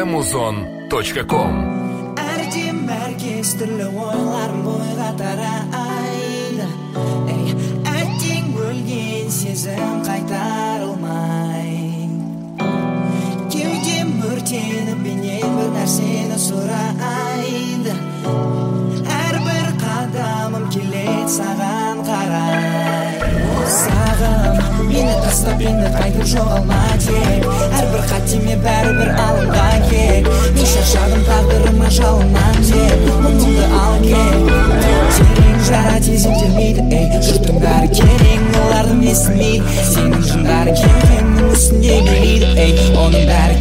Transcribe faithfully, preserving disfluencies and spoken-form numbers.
amazon точка ком. Әрден мәркес түрлі ойларым бойға тарайды. Ей, әттең өлген сезім қайтарылмай. Кеудем өртеніп менен бір нәрсені сұрайды. Әрбір қадамым келеді саған қарай. Сағым, мені тастап енді қайтып жоғалма деп. Әрбір қатеме бәрібір алынған кек. Мен шаршадым тағдырыма жалынам деп. Мұңымды ал кек. Терең жара тез емделмейді, ей. Жұрттың бәрі керең, олардың естімейді. Сенің жындарың кем-кемнің үстінде билейді, ей. Оның бәрі